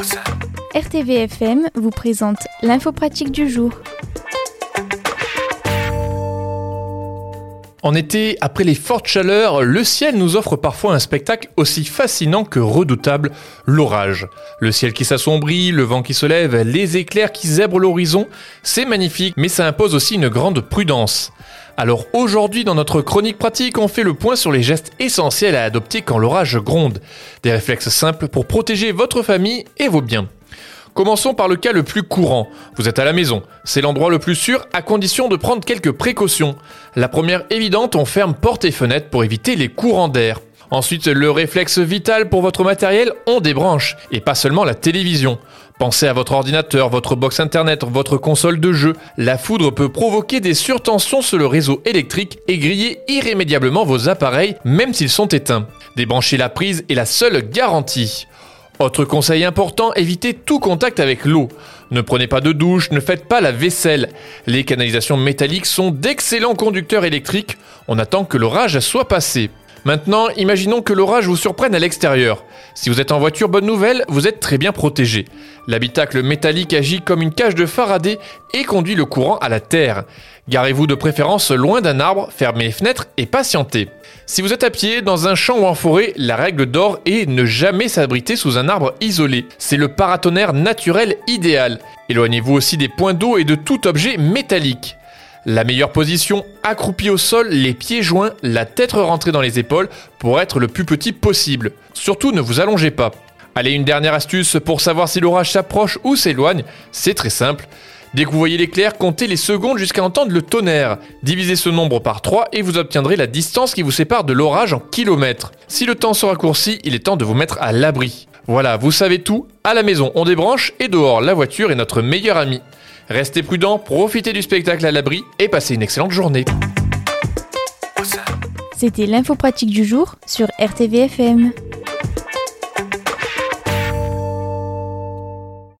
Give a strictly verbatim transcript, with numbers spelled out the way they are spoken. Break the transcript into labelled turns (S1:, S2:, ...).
S1: R T V F M vous présente l'info pratique du jour.
S2: En été, après les fortes chaleurs, le ciel nous offre parfois un spectacle aussi fascinant que redoutable, l'orage. Le ciel qui s'assombrit, le vent qui se lève, les éclairs qui zèbrent l'horizon, c'est magnifique, mais ça impose aussi une grande prudence. Alors aujourd'hui, dans notre chronique pratique, on fait le point sur les gestes essentiels à adopter quand l'orage gronde. Des réflexes simples pour protéger votre famille et vos biens. Commençons par le cas le plus courant. Vous êtes à la maison. C'est l'endroit le plus sûr à condition de prendre quelques précautions. La première évidente, on ferme portes et fenêtres pour éviter les courants d'air. Ensuite, le réflexe vital pour votre matériel, on débranche. Et pas seulement la télévision. Pensez à votre ordinateur, votre box internet, votre console de jeu. La foudre peut provoquer des surtensions sur le réseau électrique et griller irrémédiablement vos appareils, même s'ils sont éteints. Débrancher la prise est la seule garantie. Autre conseil important, évitez tout contact avec l'eau. Ne prenez pas de douche, ne faites pas la vaisselle. Les canalisations métalliques sont d'excellents conducteurs électriques. On attend que l'orage soit passé. Maintenant, imaginons que l'orage vous surprenne à l'extérieur. Si vous êtes en voiture, bonne nouvelle, vous êtes très bien protégé. L'habitacle métallique agit comme une cage de Faraday et conduit le courant à la terre. Garez-vous de préférence loin d'un arbre, fermez les fenêtres et patientez. Si vous êtes à pied, dans un champ ou en forêt, la règle d'or est ne jamais s'abriter sous un arbre isolé. C'est le paratonnerre naturel idéal. Éloignez-vous aussi des points d'eau et de tout objet métallique. La meilleure position, accroupi au sol, les pieds joints, la tête rentrée dans les épaules pour être le plus petit possible. Surtout ne vous allongez pas. Allez, une dernière astuce pour savoir si l'orage s'approche ou s'éloigne, c'est très simple. Dès que vous voyez l'éclair, comptez les secondes jusqu'à entendre le tonnerre. Divisez ce nombre par trois et vous obtiendrez la distance qui vous sépare de l'orage en kilomètres. Si le temps se raccourcit, il est temps de vous mettre à l'abri. Voilà, vous savez tout. À la maison, on débranche et dehors, la voiture est notre meilleur ami. Restez prudents, profitez du spectacle à l'abri et passez une excellente journée.
S1: C'était l'info pratique du jour sur R T V F M.